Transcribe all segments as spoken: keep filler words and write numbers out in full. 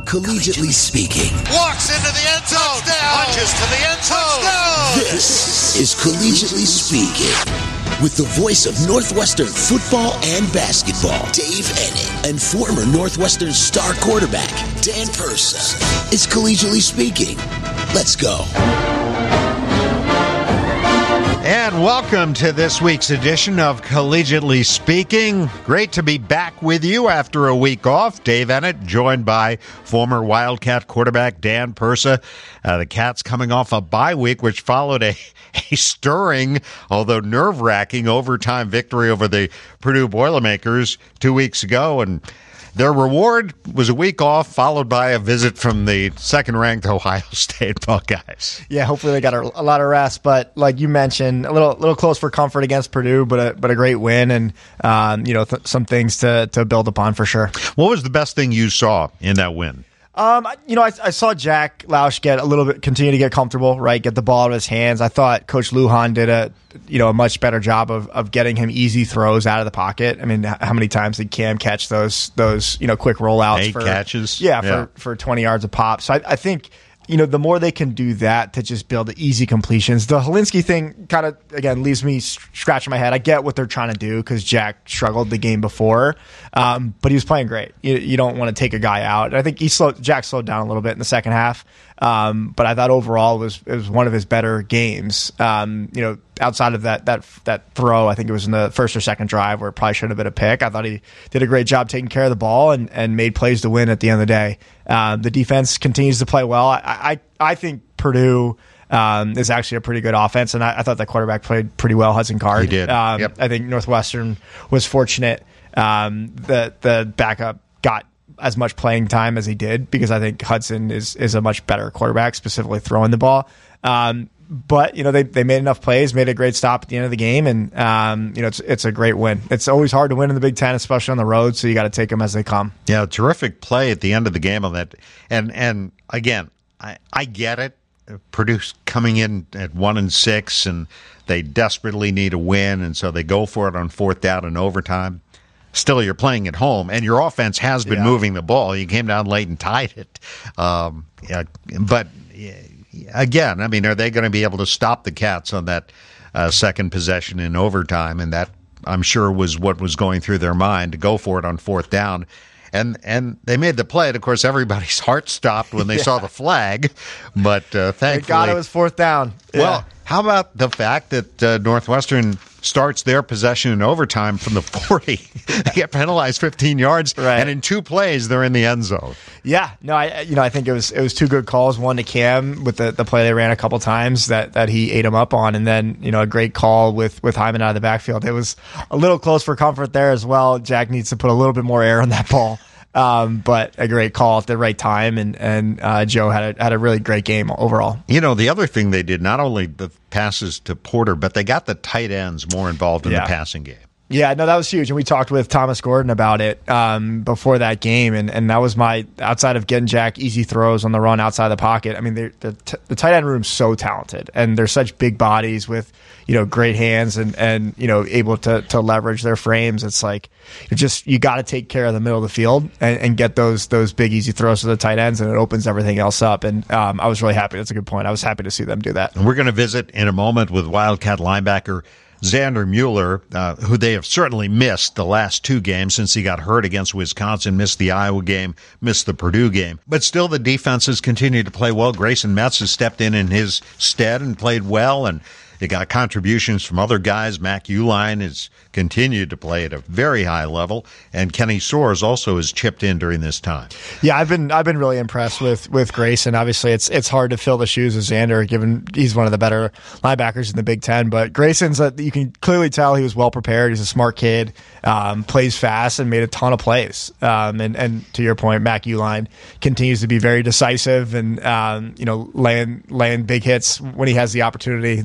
Collegiately Speaking. Walks into the end zone. Down. Punches to the end zone. This is Collegiately Speaking. With the voice of Northwestern football and basketball, Dave Ennett, and former Northwestern star quarterback, Dan Persa. It's Collegially Speaking. Let's go. And welcome to this week's edition of Collegiately Speaking. Great to be back with you after a week off. Dave Ennett, joined by former Wildcat quarterback Dan Persa. Uh, the Cats coming off a bye week, which followed a, a stirring, although nerve-wracking, overtime victory over the Purdue Boilermakers two weeks ago. And their reward was a week off, followed by a visit from the second-ranked Ohio State Buckeyes. Yeah, hopefully they got a, a lot of rest. But like you mentioned, a little little close for comfort against Purdue, but a, but a great win, and um, you know th- some things to to build upon for sure. What was the best thing you saw in that win? Um, you know, I, I saw Jack Lausch get a little bit, continue to get comfortable, right? Get the ball out of his hands. I thought Coach Lujan did a, you know, a much better job of, of getting him easy throws out of the pocket. I mean, how many times did Cam catch those, those, you know, quick rollouts? Eight for, catches. Yeah, yeah. for, for twenty yards a pop. So I, I think, you know, the more they can do that to just build the easy completions. The Helinski thing kind of, again, leaves me scratching my head. I get what they're trying to do because Jack struggled the game before, um, but he was playing great. You, you don't want to take a guy out. And I think he slowed, Jack slowed down a little bit in the second half, um, but I thought overall it was, it was one of his better games. Um, you know, outside of that that that throw, I think it was in the first or second drive where it probably should have been a pick. I thought he did a great job taking care of the ball and, and made plays to win at the end of the day. Um, the defense continues to play well. I I, I think Purdue um, is actually a pretty good offense, and I, I thought that quarterback played pretty well, Hudson Card. He did. Um, yep. I think Northwestern was fortunate um, that the backup got as much playing time as he did because I think Hudson is is a much better quarterback, specifically throwing the ball. Um, But, you know, they, they made enough plays, made a great stop at the end of the game, and, um, you know, it's it's a great win. It's always hard to win in the Big Ten, especially on the road, so you got to take them as they come. Yeah, terrific play at the end of the game on that. And, and again, I, I get it. Purdue's coming in at one and six, and they desperately need a win, and so they go for it on fourth down and overtime. Still, you're playing at home, and your offense has been yeah. moving the ball. You came down late and tied it. Um, yeah, but... Yeah, Again, I mean, are they going to be able to stop the Cats on that uh, second possession in overtime? And that, I'm sure, was what was going through their mind, to go for it on fourth down. And and they made the play. And, of course, everybody's heart stopped when they yeah. saw the flag. But uh, thankfully... Thank God it was fourth down. Yeah. Well, how about the fact that uh, Northwestern starts their possession in overtime from the forty? They get penalized fifteen yards, right. and in two plays, they're in the end zone. Yeah, no, I you know I think it was it was two good calls. One to Cam with the, the play they ran a couple times that, that he ate him up on, and then you know a great call with, with Hyman out of the backfield. It was a little close for comfort there as well. Jack needs to put a little bit more air on that ball. Um, but a great call at the right time, and and uh, Joe had a, had a really great game overall. You know, the other thing they did, not only the passes to Porter, but they got the tight ends more involved in yeah. the passing game. Yeah, no, that was huge. And we talked with Thomas Gordon about it um, before that game. And, and that was my, outside of getting Jack easy throws on the run outside the pocket. I mean, the, t- the tight end room's so talented. And they're such big bodies with, you know, great hands and, and you know, able to, to leverage their frames. It's like, you just, you got to take care of the middle of the field and, and get those those big easy throws to the tight ends, and it opens everything else up. And um, I was really happy. That's a good point. I was happy to see them do that. And we're going to visit in a moment with Wildcat linebacker Xander Mueller, uh, who they have certainly missed the last two games since he got hurt against Wisconsin, missed the Iowa game, missed the Purdue game. But still, the defenses continue to play well. Grayson Metz has stepped in in his stead and played well, and they got contributions from other guys. Mac Uline has continued to play at a very high level, and Kenny Soares also has chipped in during this time. Yeah, I've been I've been really impressed with with Grayson. Obviously, it's it's hard to fill the shoes of Xander, given he's one of the better linebackers in the Big Ten. But Grayson's a, you can clearly tell he was well prepared. He's a smart kid, um, plays fast, and made a ton of plays. Um, and and to your point, Mac Uline continues to be very decisive and um, you know laying laying big hits when he has the opportunity. The, the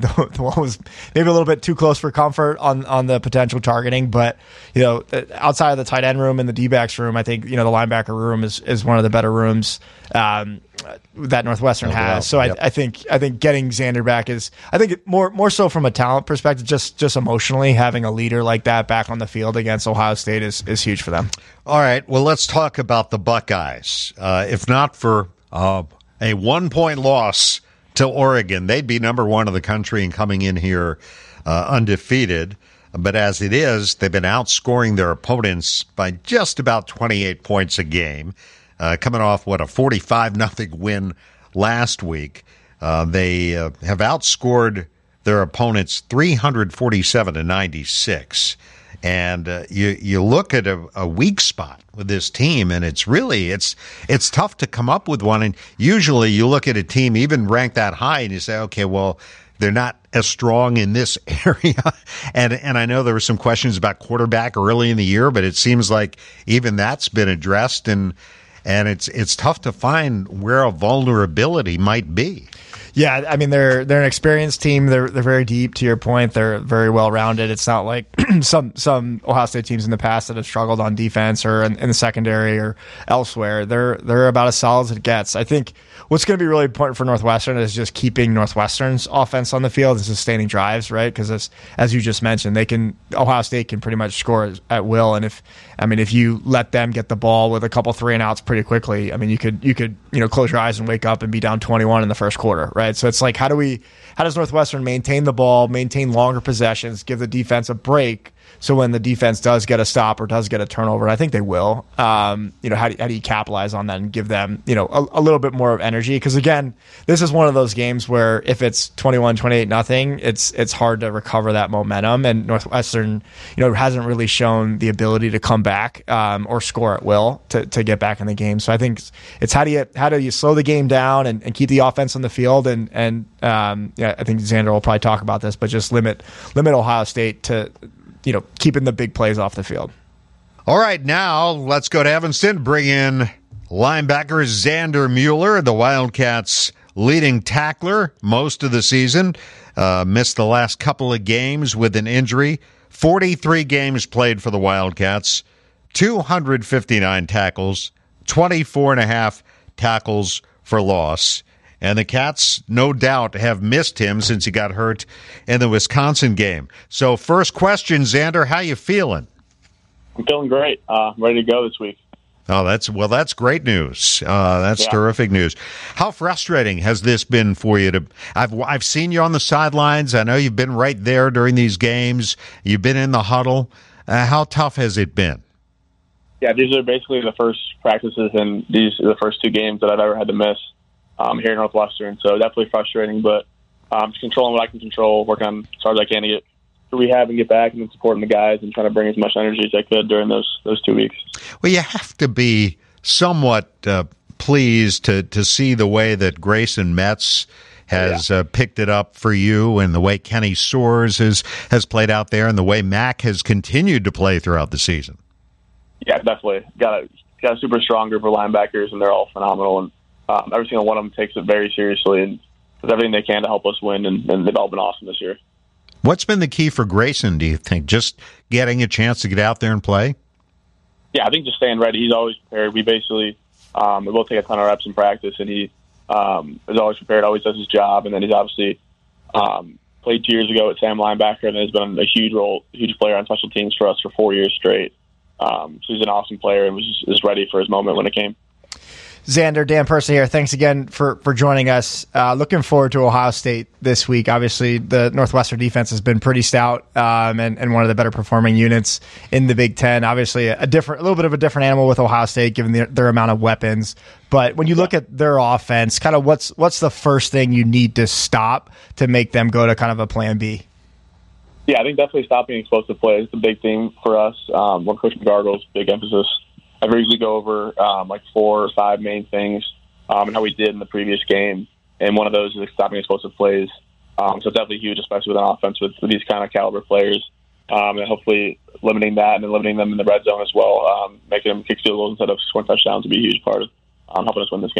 Will was maybe a little bit too close for comfort on, on the potential targeting. But, you know, outside of the tight end room and the D-backs room, I think, you know, the linebacker room is, is one of the better rooms um, that Northwestern oh, has. Wow. So yep. I, I think I think getting Xander back is, I think more more so from a talent perspective, just just emotionally, having a leader like that back on the field against Ohio State is, is huge for them. All right, well, let's talk about the Buckeyes. Uh, if not for uh, a one-point loss to Oregon, they'd be number one in the country and coming in here uh, undefeated. But as it is, they've been outscoring their opponents by just about twenty-eight points a game, uh, coming off, what, a forty-five nothing win last week. Uh, they uh, have outscored their opponents three forty-seven to ninety-six. And uh, you you look at a, a weak spot with this team, and it's really it's it's tough to come up with one. And usually, you look at a team even ranked that high, and you say, okay, well, they're not as strong in this area. and and I know there were some questions about quarterback early in the year, but it seems like even that's been addressed, and and it's it's tough to find where a vulnerability might be. Yeah, I mean they're they're an experienced team. They're they're very deep. To your point, they're very well rounded. It's not like some some Ohio State teams in the past that have struggled on defense or in, in the secondary or elsewhere. They're they're about as solid as it gets. I think what's going to be really important for Northwestern is just keeping Northwestern's offense on the field and sustaining drives, right? Because as as you just mentioned, they can Ohio State can pretty much score at will, and if I mean if you let them get the ball with a couple three and outs pretty quickly, I mean you could you could you know close your eyes and wake up and be down twenty-one in the first quarter, right? So it's like, how do we, how does Northwestern maintain the ball, maintain longer possessions, give the defense a break, so when the defense does get a stop or does get a turnover, and I think they will, um, you know, how do, how do you capitalize on that and give them, you know, a, a little bit more of energy? Because again, this is one of those games where if it's twenty-one, twenty-eight nothing, it's it's hard to recover that momentum, and Northwestern, you know, hasn't really shown the ability to come back um, or score at will to, to get back in the game. So I think it's how do you how do you slow the game down and, and keep the offense on the field, and and um, yeah, I think Xander will probably talk about this, but just limit limit Ohio State to, you know, keeping the big plays off the field. All right, now let's go to Evanston, bring in linebacker Xander Mueller, the Wildcats' leading tackler most of the season. Uh, missed the last couple of games with an injury. forty-three games played for the Wildcats, two hundred fifty-nine tackles, twenty-four and a half tackles for loss. And the Cats, no doubt, have missed him since he got hurt in the Wisconsin game. So first question, Xander, how you feeling? I'm feeling great. Uh, ready to go this week. Oh, that's well, that's great news. Uh, that's yeah. terrific news. How frustrating has this been for you? To I've I've seen you on the sidelines. I know you've been right there during these games. You've been in the huddle. Uh, how tough has it been? Yeah, these are basically the first practices and these are the first two games that I've ever had to miss um, here at Northwestern. So definitely frustrating, but um, just controlling what I can control, working on as hard as I can to get to rehab and get back, and then supporting the guys and trying to bring as much energy as I could during those those two weeks. Well, you have to be somewhat uh, pleased to, to see the way that Grayson Metz has yeah. uh, picked it up for you, and the way Kenny Soares has, has played out there, and the way Mack has continued to play throughout the season. Yeah, definitely. Got a, got a super strong group of linebackers, and they're all phenomenal. And um, every single one of them takes it very seriously and does everything they can to help us win, and, and they've all been awesome this year. What's been the key for Grayson, do you think? Just getting a chance to get out there and play? Yeah, I think just staying ready. He's always prepared. We basically um, we both take a ton of reps in practice, and he um, is always prepared, always does his job. And then he's obviously um, played two years ago at Sam linebacker, and has been a huge role, huge player on special teams for us for four years straight. Um, so he's an awesome player and was just, just ready for his moment when it came. Xander, Dan Persa here. Thanks again for, for joining us. Uh, looking forward to Ohio State this week. Obviously, the Northwestern defense has been pretty stout um, and, and one of the better performing units in the Big Ten. Obviously, a different, a little bit of a different animal with Ohio State, given the, their amount of weapons. But when you look at their offense, kind of what's what's the first thing you need to stop to make them go to kind of a plan B? Yeah, I think definitely stopping explosive plays is the big thing for us. Um, one Coach McGargle's big emphasis. I usually go over um, like four or five main things um, and how we did in the previous game. And one of those is stopping explosive plays. Um, so it's definitely huge, especially with an offense with, with these kind of caliber players. Um, and hopefully limiting that and then limiting them in the red zone as well, um, making them kick field goals instead of scoring touchdowns would be a huge part of um, helping us win this game.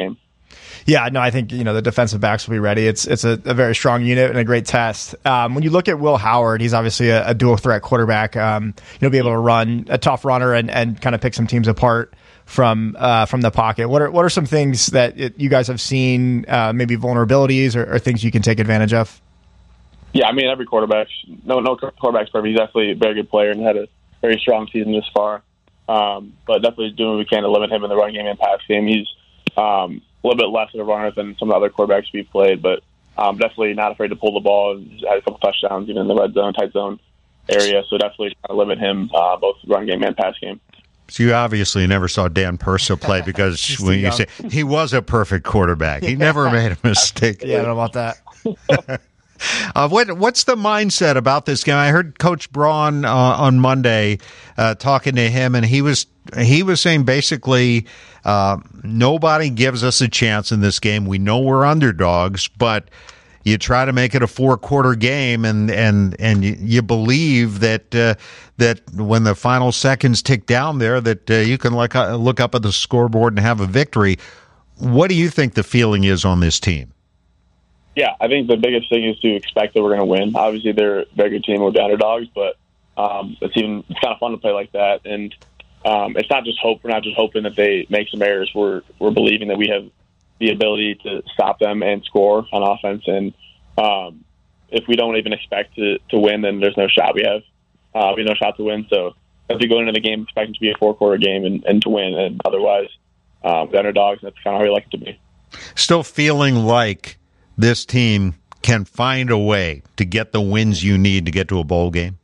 Yeah, no, I think, you know, the defensive backs will be ready. It's it's a, a very strong unit and a great test. Um, when you look at Will Howard, he's obviously a, a dual threat quarterback. Um, you'll be able to run a tough runner and, and kind of pick some teams apart from uh, from the pocket. What are what are some things that it, you guys have seen, uh, maybe vulnerabilities or, or things you can take advantage of? Yeah, I mean, every quarterback, no no quarterback's perfect. He's definitely a very good player and had a very strong season this far. Um, but definitely doing what we can to limit him in the run game and pass game. He's um, a little bit less of a runner than some of the other quarterbacks we've played, but um, definitely not afraid to pull the ball. He's had a couple touchdowns even in the red zone, tight zone area. So definitely trying to limit him uh, both run game and pass game. So you obviously never saw Dan Persa play because when you say he was a perfect quarterback, he never made a mistake. Yeah, I don't know about that. Uh, what what's the mindset about this game? I heard Coach Braun uh, on Monday uh, talking to him, and he was he was saying basically uh, nobody gives us a chance in this game. We know we're underdogs, but you try to make it a four quarter game, and and and you, you believe that uh, that when the final seconds tick down there, that uh, you can look uh, look up at the scoreboard and have a victory. What do you think the feeling is on this team? Yeah, I think the biggest thing is to expect that we're going to win. Obviously, they're a very good team with the underdogs, but um, it's even it's kind of fun to play like that. And um, it's not just hope. We're not just hoping that they make some errors. We're we're believing that we have the ability to stop them and score on offense. And um, if we don't even expect to, to win, then there's no shot we have. Uh, we have no shot to win. So if we go into the game expecting to be a four-quarter game and, and to win, and otherwise um, the underdogs, that's kind of how we like it to be. Still feeling like this team can find a way to get the wins you need to get to a bowl game?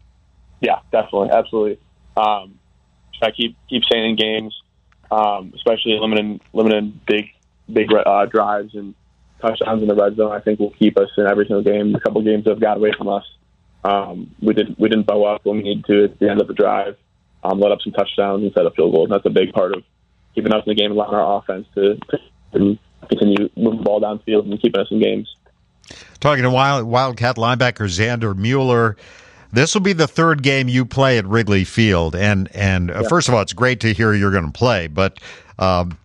Yeah, definitely, absolutely. Um, I keep keep saying in games, um, especially limiting limiting big big uh, drives and touchdowns in the red zone. I think will keep us in every single game. A couple games that have got away from us. Um, we didn't we didn't bow up when we needed to at the end of the drive. Um, let up some touchdowns instead of field goals. That's a big part of keeping us in the game and allowing our offense to. to continue moving the ball downfield and keeping us in games. Talking to Wild, Wildcat linebacker Xander Mueller, this will be the third game you play at Wrigley Field. And, and uh, yeah. First of all, it's great to hear you're going to play. But um,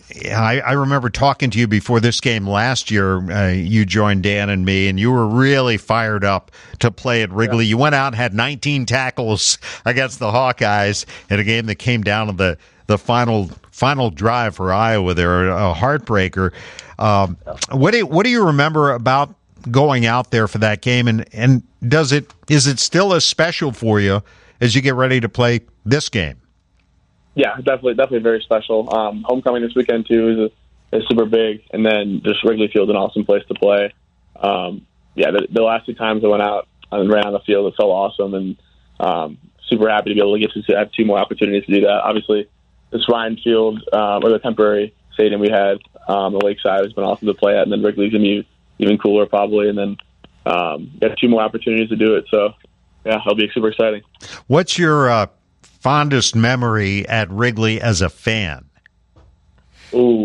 I, I remember talking to you before this game last year. Uh, you joined Dan and me, and you were really fired up to play at Wrigley. Yeah. You went out and had nineteen tackles against the Hawkeyes in a game that came down to the the final final drive for Iowa there, a heartbreaker. Um, what do you, what do you remember about going out there for that game, and, and does it is it still as special for you as you get ready to play this game? Yeah, definitely, definitely very special. Um, homecoming this weekend too is, a, is super big, and then just Wrigley Field's an awesome place to play. Um, yeah, the, the last two times I went out and ran on the field, it felt awesome, and um, super happy to be able to get to have two more opportunities to do that. Obviously, this Ryan Field, um, or the temporary stadium we had um, the Lakeside has been awesome to play at, and then Wrigley's going to be even cooler probably, and then um, got two more opportunities to do it. So, yeah, it'll be super exciting. What's your uh, fondest memory at Wrigley as a fan? Ooh,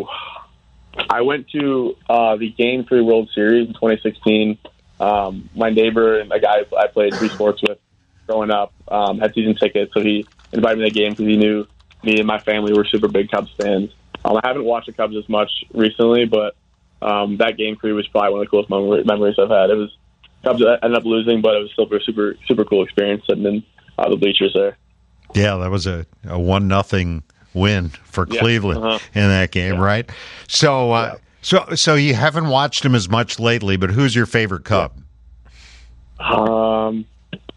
I went to uh, the Game three World Series in twenty sixteen. Um, my neighbor and a guy I played three sports with growing up um, had season tickets, so he invited me to the game because he knew me and my family were super big Cubs fans. Um, I haven't watched the Cubs as much recently, but um, that game three was probably one of the coolest mem- memories I've had. It was Cubs ended up losing, but it was still a super super cool experience sitting in uh, the bleachers there. Yeah, that was a, a one nothing win for yeah. Cleveland uh-huh. in that game, yeah. right? So, uh, yeah. so, so you haven't watched him as much lately, but who's your favorite Cub? Um.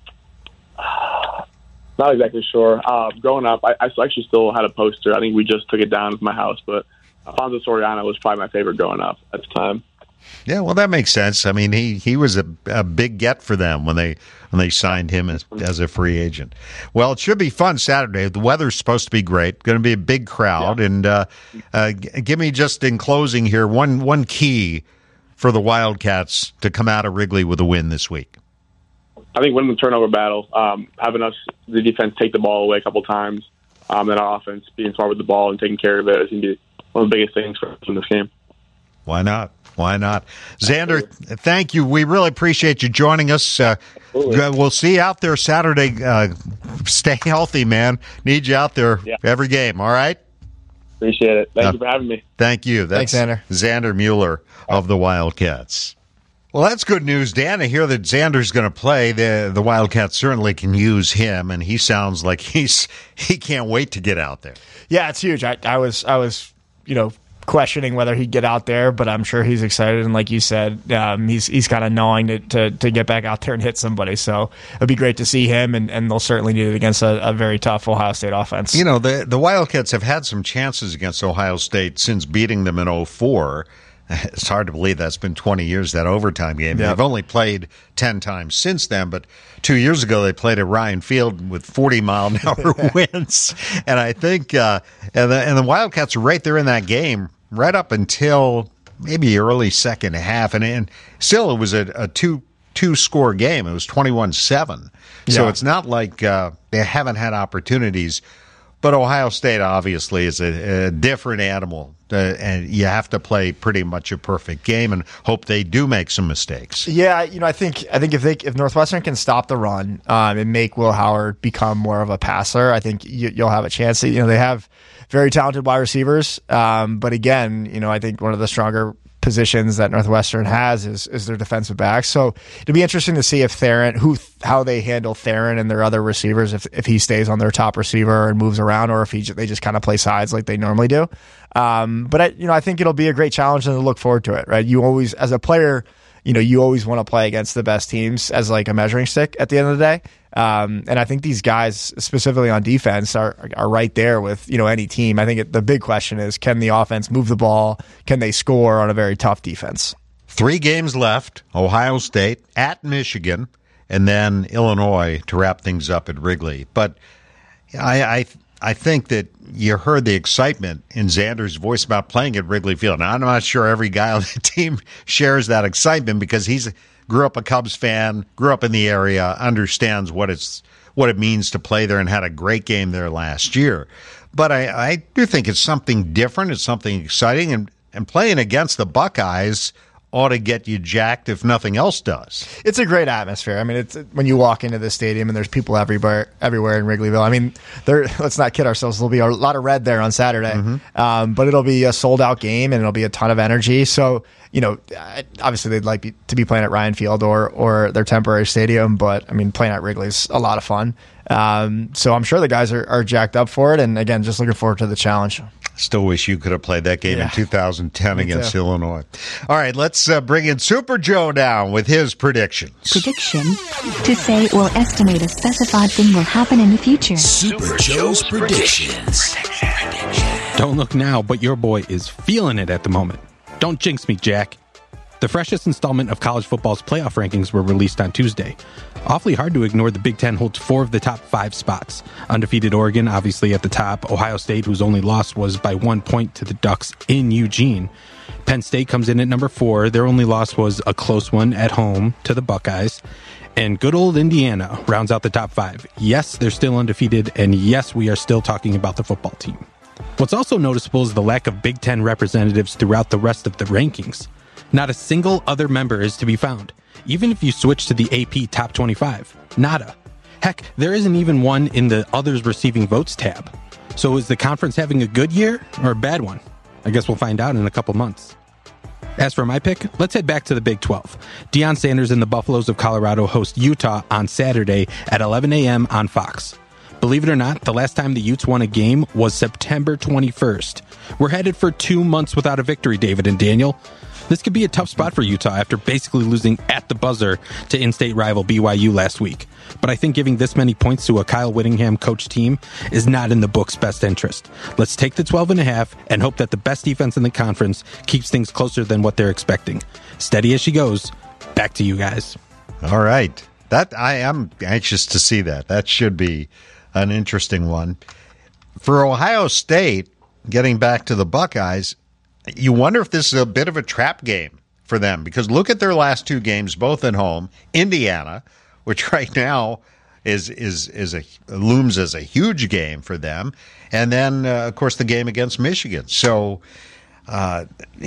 Not exactly sure. Uh, growing up, I, I actually still had a poster. I think we just took it down from my house, but Alfonso Soriano was probably my favorite growing up at the time. Yeah, well, that makes sense. I mean, he, he was a, a big get for them when they when they signed him as, as a free agent. Well, it should be fun Saturday. The weather's supposed to be great. Going to be a big crowd. Yeah. And uh, uh, give me just in closing here one one key for the Wildcats to come out of Wrigley with a win this week. I think winning the turnover battle, um, having us, the defense, take the ball away a couple times, um, and our offense being smart with the ball and taking care of it is going to be one of the biggest things for us in this game. Why not? Why not? Xander, Absolutely. Thank you. We really appreciate you joining us. Uh, we'll see you out there Saturday. Uh, stay healthy, man. Need you out there yeah. every game, all right? Appreciate it. Thank Uh, you for having me. Thank you. That's Thanks, Xander. Xander Mueller of the Wildcats. Well, that's good news, Dan. I hear that Xander's going to play. The the Wildcats certainly can use him, and he sounds like he's he can't wait to get out there. Yeah, it's huge. I, I was I was you know questioning whether he'd get out there, but I'm sure he's excited. And like you said, um, he's he's kind of gnawing to, to to get back out there and hit somebody. So it'd be great to see him, and, and they'll certainly need it against a, a very tough Ohio State offense. You know, the the Wildcats have had some chances against Ohio State since beating them in oh four. It's hard to believe that's been twenty years, that overtime game. Yep. They've only played ten times since then, but two years ago they played at Ryan Field with forty mile an hour winds. And I think uh, and, the, and the Wildcats are right there in that game right up until maybe early second half. And, and still it was a, a two, two score game. It was twenty-one seven. So Yeah. it's not like uh, they haven't had opportunities. But Ohio State obviously is a, a different animal, uh, and you have to play pretty much a perfect game and hope they do make some mistakes. Yeah, you know, I think I think if they if Northwestern can stop the run um, and make Will Howard become more of a passer, I think you, you'll have a chance. You know, they have very talented wide receivers, um, but again, you know, I think one of the stronger positions that Northwestern has is is their defensive backs. So it'll be interesting to see if Theron, who how they handle Theron and their other receivers, if if he stays on their top receiver and moves around, or if he they just kind of play sides like they normally do. Um, but I, you know, I think it'll be a great challenge and to look forward to it. Right? You always, as a player, you know, you always want to play against the best teams as like a measuring stick at the end of the day. Um, and I think these guys, specifically on defense, are are right there with, you know, any team. I think it, the big question is, can the offense move the ball? Can they score on a very tough defense? Three games left: Ohio State, at Michigan, and then Illinois to wrap things up at Wrigley. But I, I, I think that you heard the excitement in Xander's voice about playing at Wrigley Field. Now, I'm not sure every guy on the team shares that excitement because he's grew up a Cubs fan, grew up in the area, understands what it's what it means to play there, and had a great game there last year. But I, I do think it's something different. It's something exciting, and, and playing against the Buckeyes ought to get you jacked if nothing else does. It's a great atmosphere. I mean, it's when you walk into the stadium and there's people everywhere, everywhere in Wrigleyville. I mean, there. Let's not kid ourselves. There'll be a lot of red there on Saturday, mm-hmm. um, but it'll be a sold out game and it'll be a ton of energy. So, you know, obviously they'd like to be playing at Ryan Field or or their temporary stadium, but I mean, playing at Wrigley's a lot of fun. Um, so I'm sure the guys are, are jacked up for it, and again, just looking forward to the challenge. Still wish you could have played that game yeah. in two thousand ten Me against too. Illinois. All right, let's uh, bring in Super Joe down with his predictions. Prediction. To say or estimate a specified thing will happen in the future. Super Joe's predictions. Don't look now, but your boy is feeling it at the moment. Don't jinx me, Jack. The freshest installment of college football's playoff rankings were released on Tuesday. Awfully hard to ignore the Big Ten holds four of the top five spots. Undefeated Oregon, obviously at the top. Ohio State, whose only loss was by one point to the Ducks in Eugene. Penn State comes in at number four. Their only loss was a close one at home to the Buckeyes. And good old Indiana rounds out the top five. Yes, they're still undefeated, and yes, we are still talking about the football team. What's also noticeable is the lack of Big Ten representatives throughout the rest of the rankings. Not a single other member is to be found, even if you switch to the A P Top twenty-five. Nada. Heck, there isn't even one in the Others Receiving Votes tab. So is the conference having a good year or a bad one? I guess we'll find out in a couple months. As for my pick, let's head back to the Big twelve. Deion Sanders and the Buffaloes of Colorado host Utah on Saturday at eleven a.m. on Fox. Believe it or not, the last time the Utes won a game was September twenty-first. We're headed for two months without a victory, David and Daniel. This could be a tough spot for Utah after basically losing at the buzzer to in-state rival B Y U last week. But I think giving this many points to a Kyle Whittingham coach team is not in the book's best interest. Let's take the twelve and a half and hope that the best defense in the conference keeps things closer than what they're expecting. Steady as she goes. Back to you guys. All right. That I am anxious to see that. That should be an interesting one. For Ohio State, getting back to the Buckeyes, you wonder if this is a bit of a trap game for them, because look at their last two games, both at home. Indiana, which right now is is is a looms as a huge game for them, and then uh, of course the game against Michigan. So uh,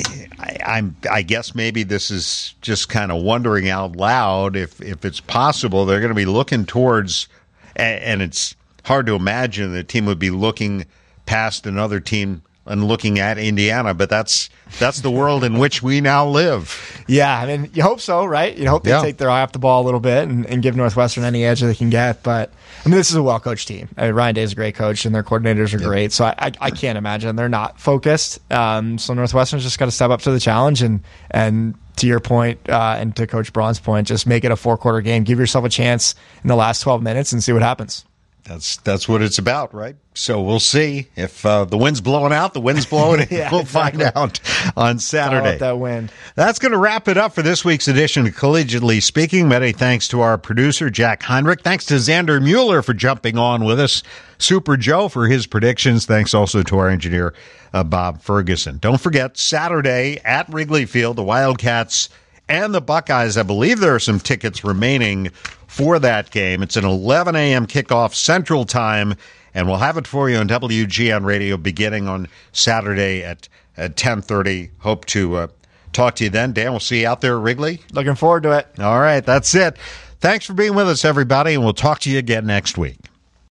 I, I'm I guess maybe this is just kind of wondering out loud if if it's possible they're going to be looking towards, and, and it's hard to imagine the team would be looking past another team and looking at Indiana, but that's that's the world in which we now live. Yeah, I mean, you hope so, right? You hope they Yeah. take their eye off the ball a little bit and, and give Northwestern any edge that they can get. But, I mean, this is a well-coached team. I mean, Ryan Day is a great coach, and their coordinators are Yeah. great. So I, I, I can't imagine they're not focused. Um, so Northwestern's just got to step up to the challenge and, and to your point, uh, and to Coach Braun's point, just make it a four-quarter game. Give yourself a chance in the last twelve minutes and see what happens. That's that's what it's about, right? So we'll see if uh, the wind's blowing out. The wind's blowing. Yeah, we'll exactly. find out on Saturday. All up that wind. That's going to wrap it up for this week's edition of Collegiately Speaking. Many thanks to our producer, Jack Heinrich. Thanks to Xander Mueller for jumping on with us. Super Joe for his predictions. Thanks also to our engineer, uh, Bob Ferguson. Don't forget, Saturday at Wrigley Field, the Wildcats and the Buckeyes. I believe there are some tickets remaining for that game. It's an eleven a.m. kickoff Central Time, and we'll have it for you on W G N Radio beginning on Saturday at, at ten thirty. Hope to uh, talk to you then. Dan, we'll see you out there at Wrigley. Looking forward to it. All right, that's it. Thanks for being with us, everybody, and we'll talk to you again next week.